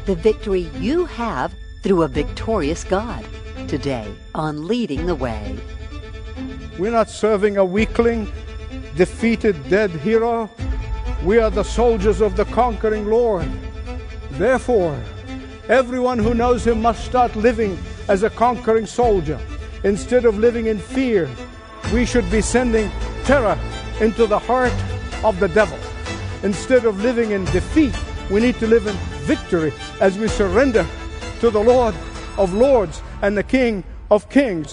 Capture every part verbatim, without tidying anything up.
the victory you have through a victorious God. Today on Leading the Way. We're not serving a weakling, defeated, dead hero. We are the soldiers of the conquering Lord. Therefore, everyone who knows Him must start living as a conquering soldier. Instead of living in fear, we should be sending terror into the heart of the devil. Instead of living in defeat, we need to live in victory as we surrender to the Lord of Lords and the King of Kings.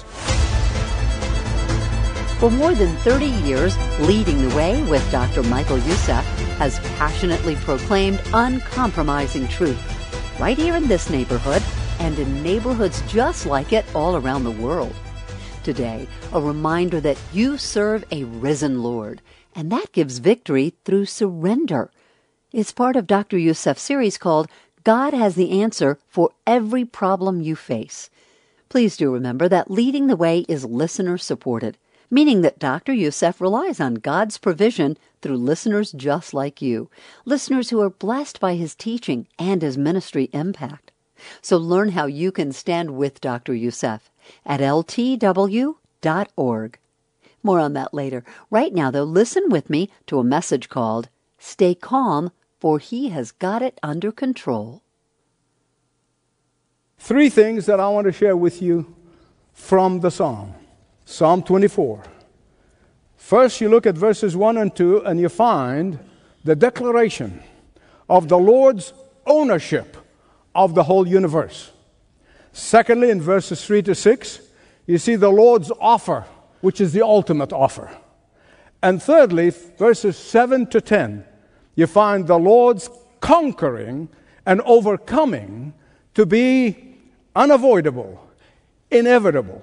For more than thirty years, Leading the Way with Doctor Michael Youssef has passionately proclaimed uncompromising truth, right here in this neighborhood and in neighborhoods just like it all around the world. Today, a reminder that you serve a risen Lord, and that gives victory through surrender. It's part of Doctor Youssef's series called God Has the Answer for Every Problem You Face. Please do remember that Leading the Way is listener-supported, meaning that Doctor Youssef relies on God's provision through listeners just like you, listeners who are blessed by his teaching and his ministry impact. So learn how you can stand with Doctor Youssef at L T W dot org. More on that later. Right now, though, listen with me to a message called Stay Calm, for He Has Got It Under Control. Three things that I want to share with you from the Psalm. Psalm twenty-four. First, you look at verses one and two, and you find the declaration of the Lord's ownership of the whole universe. Secondly, in verses three to six, you see the Lord's offer, which is the ultimate offer. And thirdly, verses seven to ten, you find the Lord's conquering and overcoming to be unavoidable, inevitable.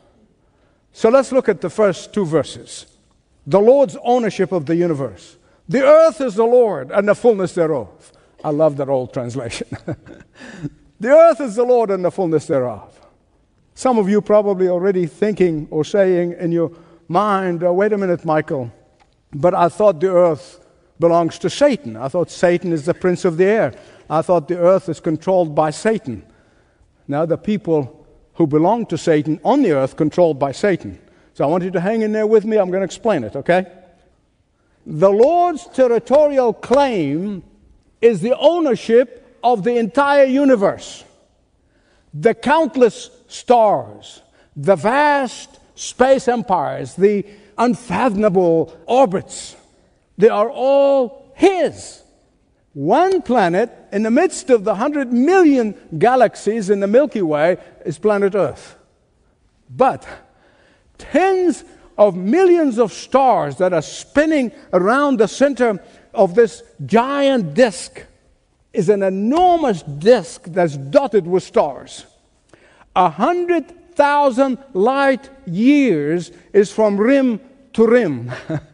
So let's look at the first two verses. The Lord's ownership of the universe. The earth is the Lord and the fullness thereof. I love that old translation. The earth is the Lord and the fullness thereof. Some of you probably already thinking or saying in your mind, oh, wait a minute, Michael, but I thought the earth belongs to Satan. I thought Satan is the prince of the air. I thought the earth is controlled by Satan. Now the people who belong to Satan on the earth controlled by Satan. So I want you to hang in there with me. I'm going to explain it, okay? The Lord's territorial claim is the ownership of the entire universe. The countless stars, the vast space empires, the unfathomable orbits, they are all His. One planet in the midst of the one hundred million galaxies in the Milky Way is planet Earth. But tens of millions of stars that are spinning around the center of this giant disk is an enormous disk that's dotted with stars. A hundred thousand light years is from rim to rim.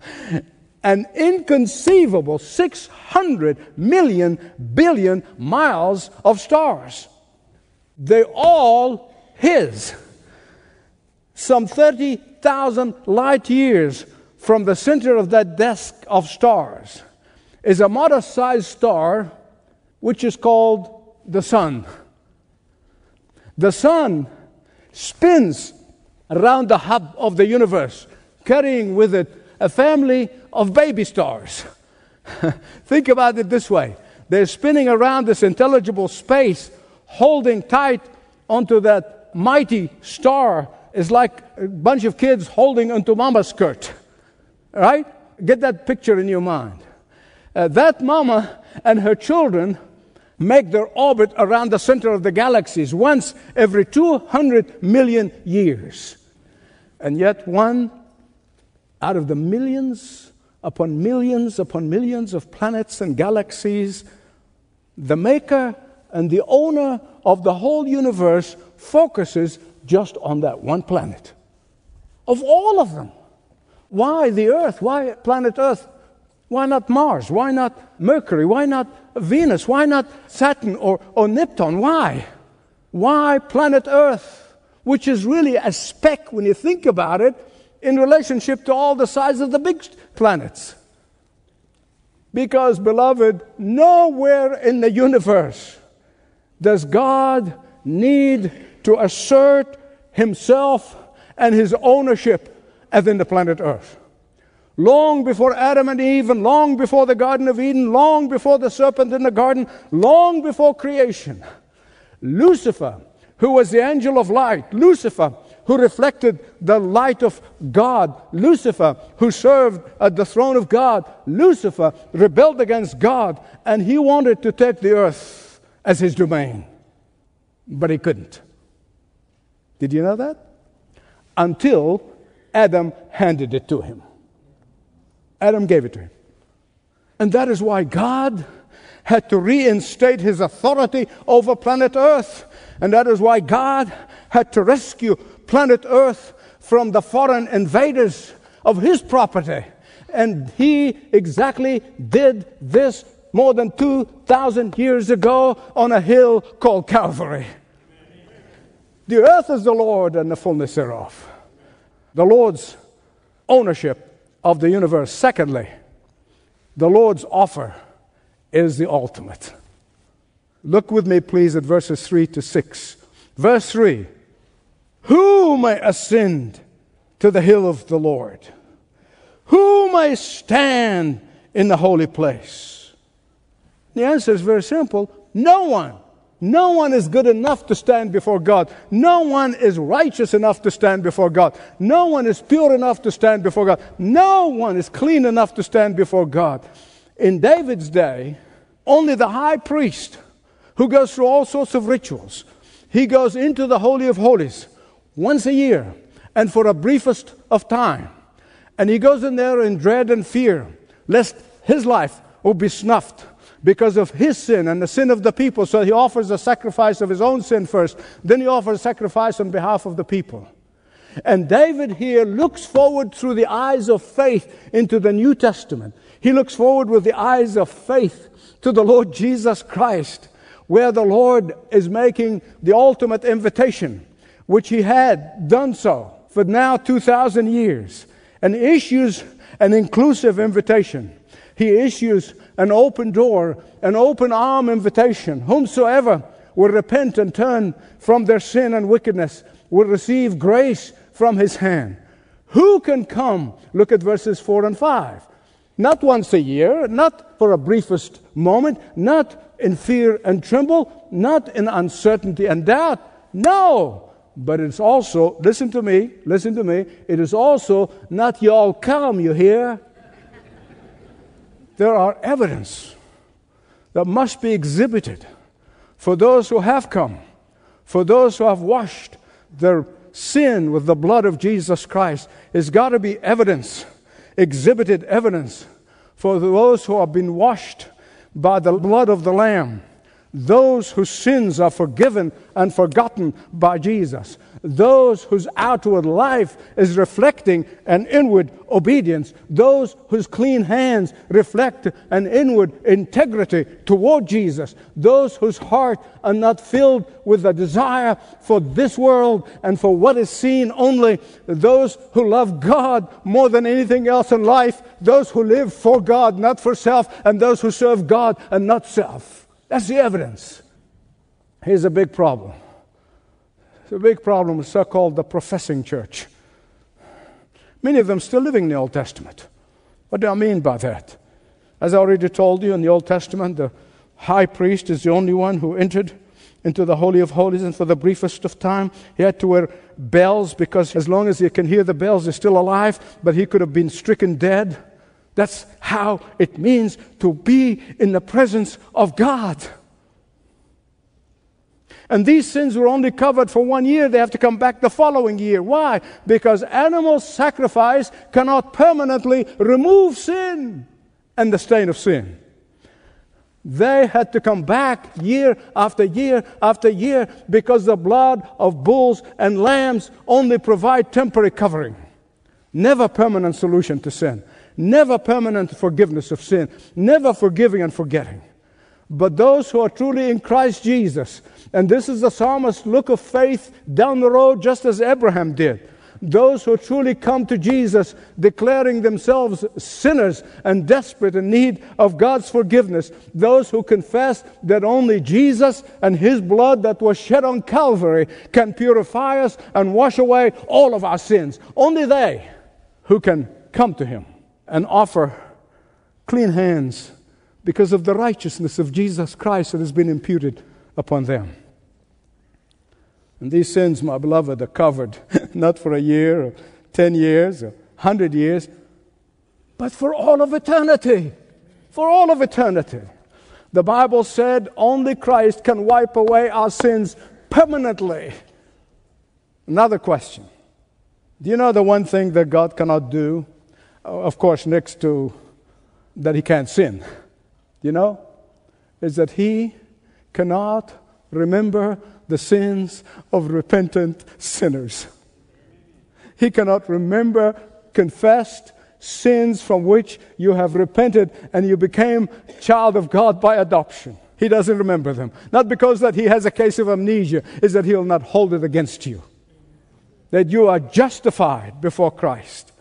An inconceivable six hundred million billion miles of stars. They're all His. Some thirty thousand light years from the center of that disk of stars is a modest-sized star which is called the sun. The sun spins around the hub of the universe, carrying with it a family of baby stars. Think about it this way. They're spinning around this intelligible space, holding tight onto that mighty star. It's like a bunch of kids holding onto mama's skirt. Right? Get that picture in your mind. Uh, that mama and her children make their orbit around the center of the galaxies once every two hundred million years. And yet one out of the millions upon millions upon millions of planets and galaxies, the maker and the owner of the whole universe focuses just on that one planet. Of all of them. Why the Earth? Why planet Earth? Why not Mars? Why not Mercury? Why not Venus? Why not Saturn or, or Neptune? Why? Why planet Earth? Which is really a speck when you think about it in relationship to all the size of the big planets. Because, beloved, nowhere in the universe does God need to assert himself and his ownership as in the planet Earth. Long before Adam and Eve, and long before the Garden of Eden, long before the serpent in the garden, long before creation, Lucifer, who was the angel of light, Lucifer, who reflected the light of God, Lucifer, who served at the throne of God, Lucifer rebelled against God, and he wanted to take the earth as his domain. But he couldn't. Did you know that? Until Adam handed it to him. Adam gave it to him. And that is why God had to reinstate his authority over planet Earth. And that is why God had to rescue planet Earth from the foreign invaders of his property. And he exactly did this more than two thousand years ago on a hill called Calvary. The earth is the Lord and the fullness thereof. The Lord's ownership of the universe. Secondly, the Lord's offer is the ultimate. Look with me, please, at verses three to six. Verse three. Who may ascend to the hill of the Lord? Who may stand in the holy place? The answer is very simple. No one. No one is good enough to stand before God. No one is righteous enough to stand before God. No one is pure enough to stand before God. No one is clean enough to stand before God. In David's day, only the high priest, who goes through all sorts of rituals, he goes into the Holy of Holies once a year and for a briefest of time. And he goes in there in dread and fear, lest his life will be snuffed because of his sin and the sin of the people. So he offers a sacrifice of his own sin first. Then he offers a sacrifice on behalf of the people. And David here looks forward through the eyes of faith into the New Testament. He looks forward with the eyes of faith to the Lord Jesus Christ, where the Lord is making the ultimate invitation, which he had done so for now two thousand years, and issues an inclusive invitation. He issues an open door, an open arm invitation. Whomsoever will repent and turn from their sin and wickedness will receive grace from his hand. Who can come? Look at verses four and five. Not once a year, not for a briefest moment, not in fear and tremble, not in uncertainty and doubt. No, but it's also, listen to me, listen to me, it is also not y'all come, you hear? There are evidence that must be exhibited for those who have come, for those who have washed their sin with the blood of Jesus Christ. It's got to be evidence, exhibited evidence for those who have been washed by the blood of the Lamb, those whose sins are forgiven and forgotten by Jesus, those whose outward life is reflecting an inward obedience, those whose clean hands reflect an inward integrity toward Jesus, those whose heart are not filled with a desire for this world and for what is seen only, those who love God more than anything else in life, those who live for God, not for self, and those who serve God and not self. That's the evidence. Here's a big problem. It's a big problem with so-called the professing church. Many of them still living in the Old Testament. What do I mean by that? As I already told you, in the Old Testament, the high priest is the only one who entered into the Holy of Holies, and for the briefest of time, he had to wear bells, because as long as he can hear the bells, he's still alive, but he could have been stricken dead. That's how it means to be in the presence of God. And these sins were only covered for one year. They have to come back the following year. Why? Because animal sacrifice cannot permanently remove sin and the stain of sin. They had to come back year after year after year, because the blood of bulls and lambs only provide temporary covering. Never permanent solution to sin. Never permanent forgiveness of sin. Never forgiving and forgetting. But those who are truly in Christ Jesus, and this is the psalmist's look of faith down the road, just as Abraham did. Those who truly come to Jesus, declaring themselves sinners and desperate in need of God's forgiveness. Those who confess that only Jesus and His blood that was shed on Calvary can purify us and wash away all of our sins. Only they who can come to Him and offer clean hands because of the righteousness of Jesus Christ that has been imputed upon them. And these sins, my beloved, are covered not for a year or ten years or a hundred years, but for all of eternity. For all of eternity. The Bible said only Christ can wipe away our sins permanently. Another question. Do you know the one thing that God cannot do? Of course, next to that He can't sin. You know? Is that He cannot remember the sins of repentant sinners. He cannot remember confessed sins from which you have repented and you became child of God by adoption. He doesn't remember them. Not because that He has a case of amnesia, is that He'll not hold it against you. That you are justified before Christ.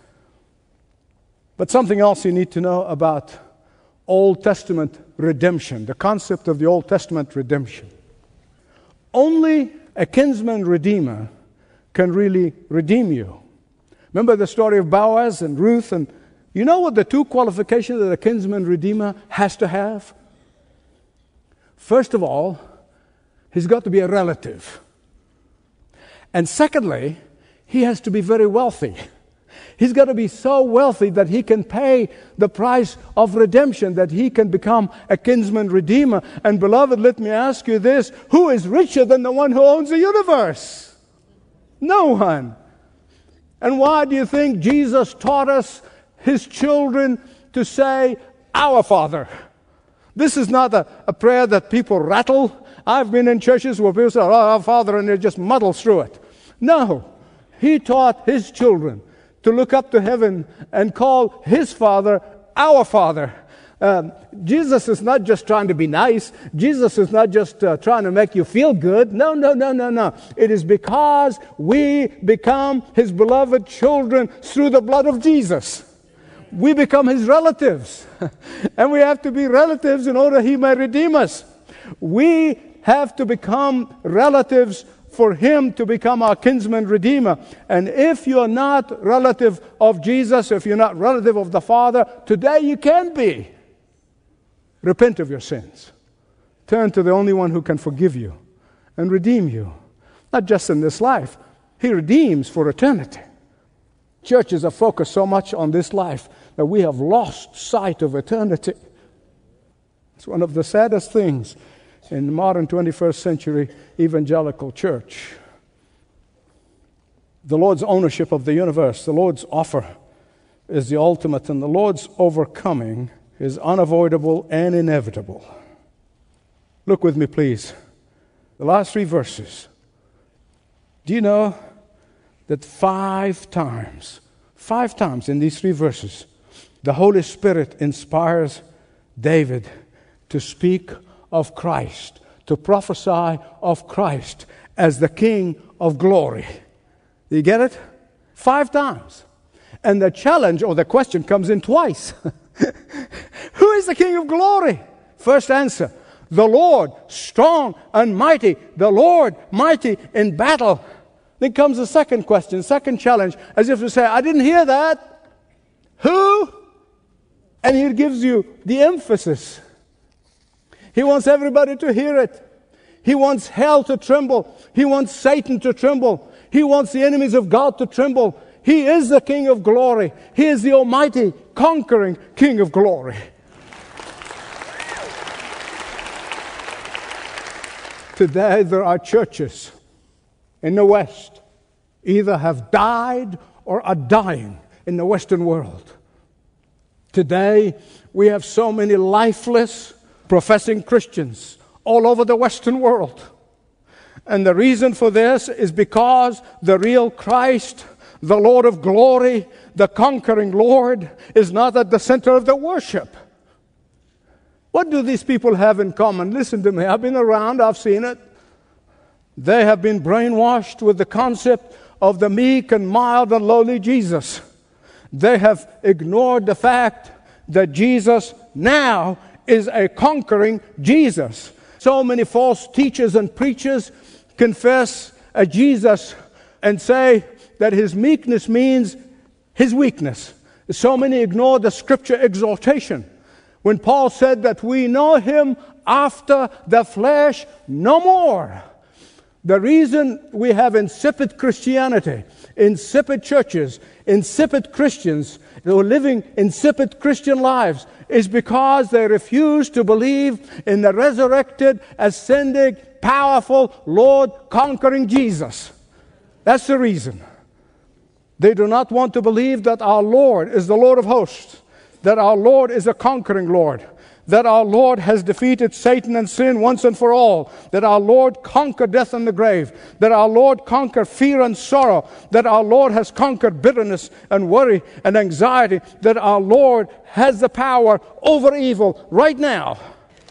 But something else you need to know about Old Testament redemption, the concept of the Old Testament redemption. Only a kinsman redeemer can really redeem you. Remember the story of Boaz and Ruth? And you know what the two qualifications that a kinsman redeemer has to have? First of all, he's got to be a relative. And secondly, he has to be very wealthy. He's got to be so wealthy that he can pay the price of redemption, that he can become a kinsman redeemer. And beloved, let me ask you this. Who is richer than the one who owns the universe? No one. And why do you think Jesus taught us, His children, to say, Our Father? This is not a, a prayer that people rattle. I've been in churches where people say, oh, Our Father, and they just muddle through it. No. He taught His children to look up to heaven and call His Father our Father. Um, Jesus is not just trying to be nice. Jesus is not just uh, trying to make you feel good. No, no, no, no, no. It is because we become His beloved children through the blood of Jesus. We become His relatives. And we have to be relatives in order He may redeem us. We have to become relatives for Him to become our kinsman redeemer. And if you're not relative of Jesus, if you're not relative of the Father, today you can be. Repent of your sins. Turn to the only one who can forgive you and redeem you. Not just in this life. He redeems for eternity. Churches are focused so much on this life that we have lost sight of eternity. It's one of the saddest things in the modern twenty-first century evangelical church. The Lord's ownership of the universe, the Lord's offer is the ultimate, and the Lord's overcoming is unavoidable and inevitable. Look with me, please. The last three verses. Do you know that five times, five times in these three verses, the Holy Spirit inspires David to speak of Christ, to prophesy of Christ as the King of glory. Do you get it? Five times. And the challenge or the question comes in twice. Who is the King of glory? First answer, the Lord, strong and mighty. The Lord, mighty in battle. Then comes the second question, second challenge, as if to say, I didn't hear that. Who? And He gives you the emphasis. He wants everybody to hear it. He wants hell to tremble. He wants Satan to tremble. He wants the enemies of God to tremble. He is the King of glory. He is the almighty, conquering King of glory. Today there are churches in the West either have died or are dying in the Western world. Today we have so many lifeless professing Christians all over the Western world. And the reason for this is because the real Christ, the Lord of glory, the conquering Lord, is not at the center of the worship. What do these people have in common? Listen to me. I've been around. I've seen it. They have been brainwashed with the concept of the meek and mild and lowly Jesus. They have ignored the fact that Jesus now is a conquering Jesus. So many false teachers and preachers confess a Jesus and say that his meekness means his weakness. So many ignore the scripture exaltation. When Paul said that we know him after the flesh no more. The reason we have insipid Christianity, insipid churches, insipid Christians who are living insipid Christian lives is because they refuse to believe in the resurrected, ascending, powerful, Lord, conquering Jesus. That's the reason. They do not want to believe that our Lord is the Lord of hosts, that our Lord is a conquering Lord, that our Lord has defeated Satan and sin once and for all, that our Lord conquered death and the grave, that our Lord conquered fear and sorrow, that our Lord has conquered bitterness and worry and anxiety, that our Lord has the power over evil right now.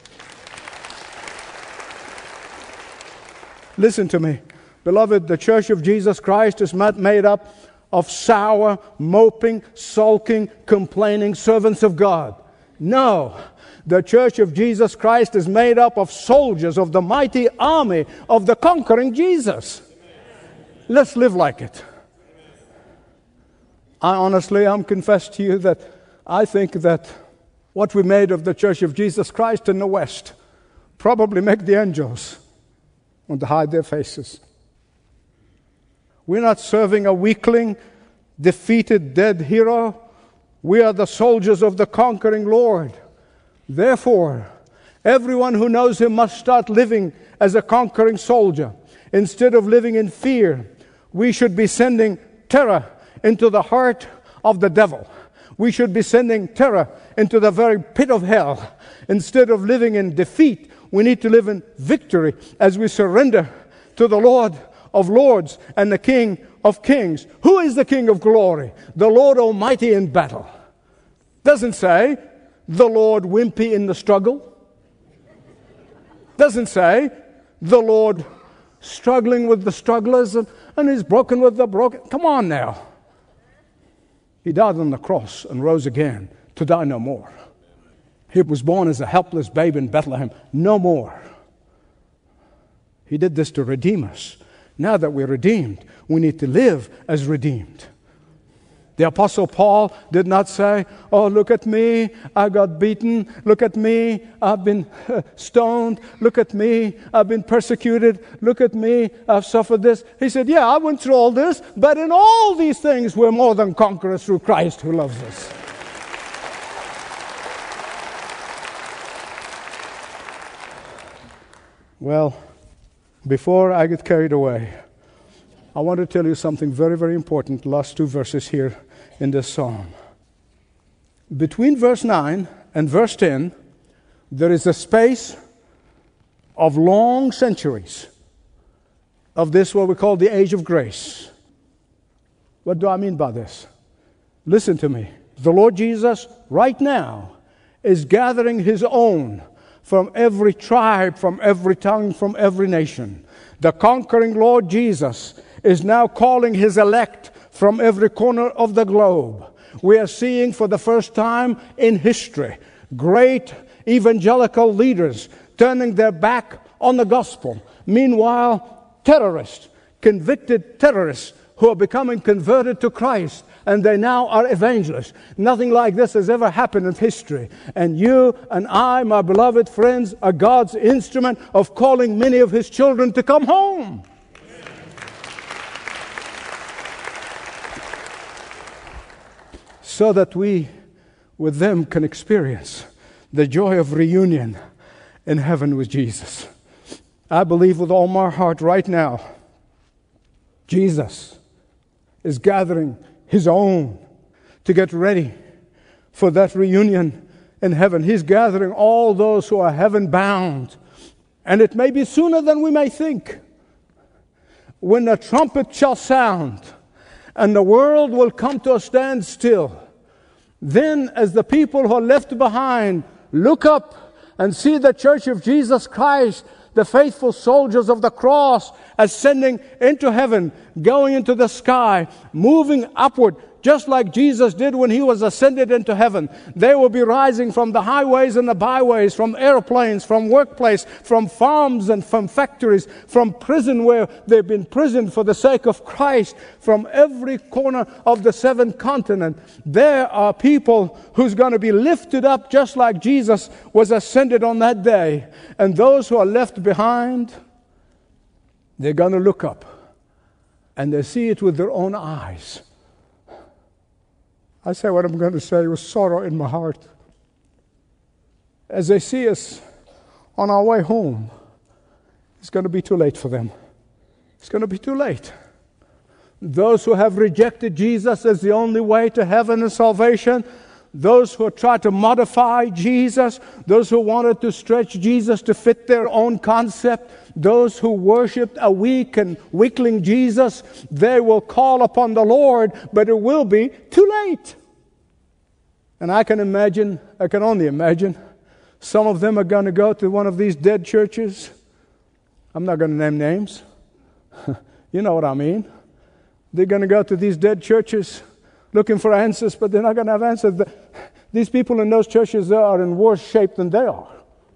Listen to me. Beloved, the Church of Jesus Christ is not made up of sour, moping, sulking, complaining servants of God. No. The Church of Jesus Christ is made up of soldiers of the mighty army of the conquering Jesus. Let's live like it. I honestly, I'm confessed to you that I think that what we made of the Church of Jesus Christ in the West probably make the angels want to hide their faces. We're not serving a weakling, defeated, dead hero. We are the soldiers of the conquering Lord. Therefore, everyone who knows him must start living as a conquering soldier. Instead of living in fear, we should be sending terror into the heart of the devil. We should be sending terror into the very pit of hell. Instead of living in defeat, we need to live in victory as we surrender to the Lord of Lords and the King of Kings. Who is the King of glory? The Lord Almighty in battle. Doesn't say the Lord wimpy in the struggle. Doesn't say the Lord struggling with the strugglers and, and is broken with the broken. Come on now. He died on the cross and rose again to die no more. He was born as a helpless babe in Bethlehem. No more. He did this to redeem us. Now that we're redeemed, we need to live as redeemed. The Apostle Paul did not say, oh, look at me, I got beaten. Look at me, I've been uh, stoned. Look at me, I've been persecuted. Look at me, I've suffered this. He said, yeah, I went through all this, but in all these things we're more than conquerors through Christ who loves us. Well, before I get carried away, I want to tell you something very, very important. Last two verses here in this psalm. Between verse nine and verse ten, there is a space of long centuries of this, what we call the age of grace. What do I mean by this? Listen to me. The Lord Jesus, right now, is gathering His own from every tribe, from every tongue, from every nation. The conquering Lord Jesus is now calling His elect from every corner of the globe. We are seeing for the first time in history great evangelical leaders turning their back on the gospel. Meanwhile, terrorists, convicted terrorists who are becoming converted to Christ, and they now are evangelists. Nothing like this has ever happened in history. And you and I, my beloved friends, are God's instrument of calling many of His children to come home. So that we, with them, can experience the joy of reunion in heaven with Jesus. I believe with all my heart right now, Jesus is gathering His own to get ready for that reunion in heaven. He's gathering all those who are heaven-bound. And it may be sooner than we may think. When the trumpet shall sound and the world will come to a standstill, then as the people who are left behind look up and see the Church of Jesus Christ the faithful soldiers of the cross ascending into heaven, going into the sky, moving upward, just like Jesus did when he was ascended into heaven. They will be rising from the highways and the byways, from airplanes, from workplace, from farms and from factories, from prison where they've been imprisoned for the sake of Christ, from every corner of the seven continent. There are people who's going to be lifted up just like Jesus was ascended on that day. And those who are left behind, they're going to look up and they see it with their own eyes. I say what I'm going to say with sorrow in my heart. As they see us on our way home, it's going to be too late for them. It's going to be too late. Those who have rejected Jesus as the only way to heaven and salvation, those who tried to modify Jesus, those who wanted to stretch Jesus to fit their own concept, those who worshipped a weak and weakling Jesus, they will call upon the Lord, but it will be too late. And I can imagine, I can only imagine, some of them are going to go to one of these dead churches. I'm not going to name names. You know what I mean. They're going to go to these dead churches looking for answers, but they're not going to have answers. These people in those churches are in worse shape than they are.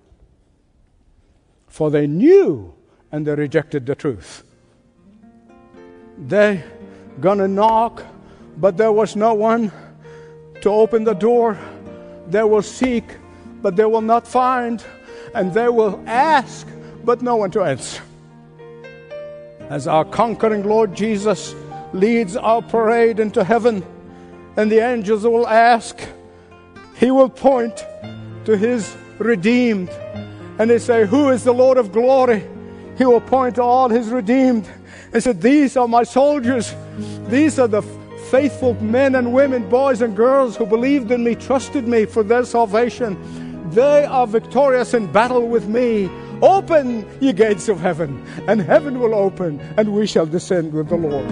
For they knew and they rejected the truth. They're going to knock, but there was no one to open the door. They will seek, but they will not find. And they will ask, but no one to answer. As our conquering Lord Jesus leads our parade into heaven, and the angels will ask, he will point to his redeemed. And they say, who is the Lord of glory? He will point to all his redeemed and say, these are my soldiers. These are the faithful men and women, boys and girls who believed in me, trusted me for their salvation. They are victorious in battle with me. Open, ye gates of heaven, and heaven will open, and we shall descend with the Lord.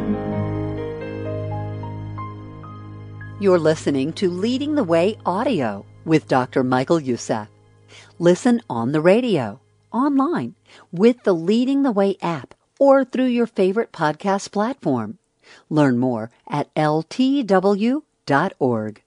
You're listening to Leading the Way Audio with Doctor Michael Youssef. Listen on the radio, online, with the Leading the Way app, or through your favorite podcast platform. Learn more at L T W dot org.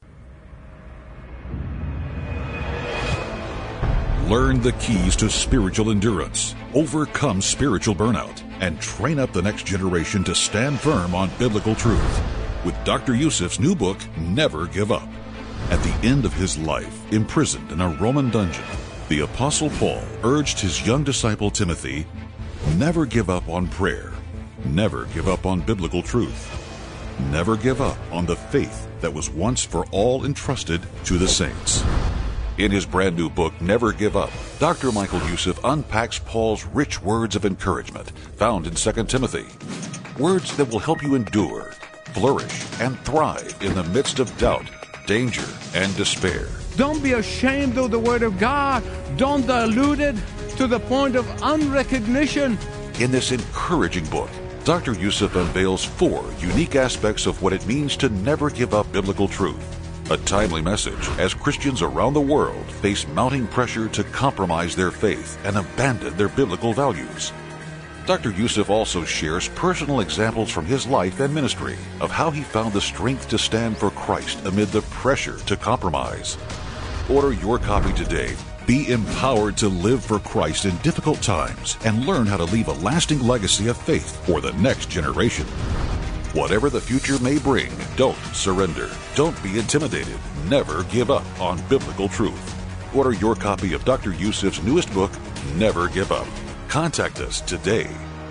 Learn the keys to spiritual endurance, overcome spiritual burnout, and train up the next generation to stand firm on biblical truth with Doctor Youssef's new book, Never Give Up. At the end of his life, imprisoned in a Roman dungeon, the Apostle Paul urged his young disciple Timothy, never give up on prayer, never give up on biblical truth, never give up on the faith that was once for all entrusted to the saints. In his brand new book, Never Give Up, Doctor Michael Youssef unpacks Paul's rich words of encouragement found in Second Timothy. Words that will help you endure, flourish, and thrive in the midst of doubt, danger, and despair. Don't be ashamed of the Word of God. Don't dilute it to the point of unrecognition. In this encouraging book, Doctor Youssef unveils four unique aspects of what it means to never give up biblical truth. A timely message as Christians around the world face mounting pressure to compromise their faith and abandon their biblical values. Doctor Youssef also shares personal examples from his life and ministry of how he found the strength to stand for Christ amid the pressure to compromise. Order your copy today. Be empowered to live for Christ in difficult times and learn how to leave a lasting legacy of faith for the next generation. Whatever the future may bring, don't surrender. Don't be intimidated. Never give up on biblical truth. Order your copy of Doctor Youssef's newest book, Never Give Up. Contact us today.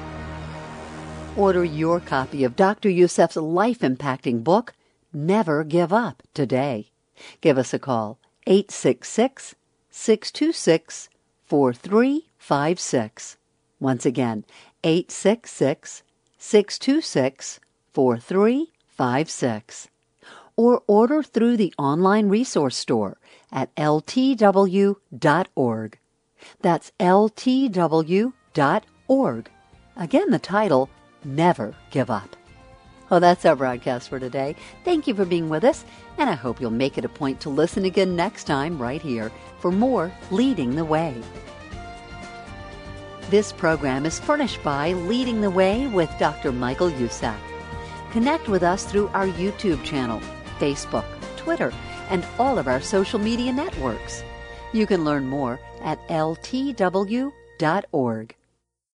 Order your copy of Doctor Youssef's life-impacting book, Never Give Up, today. Give us a call, eight six six, six two six, four three five six. Once again, eight six six, six two six, four three five six. Or order through the online resource store at L T W dot org. That's L T W dot org. Again, the title, Never Give Up. Well, that's our broadcast for today. Thank you for being with us, and I hope you'll make it a point to listen again next time right here for more Leading the Way. This program is furnished by Leading the Way with Doctor Michael Youssef. Connect with us through our YouTube channel, Facebook, Twitter, and all of our social media networks. You can learn more at L T W dot org.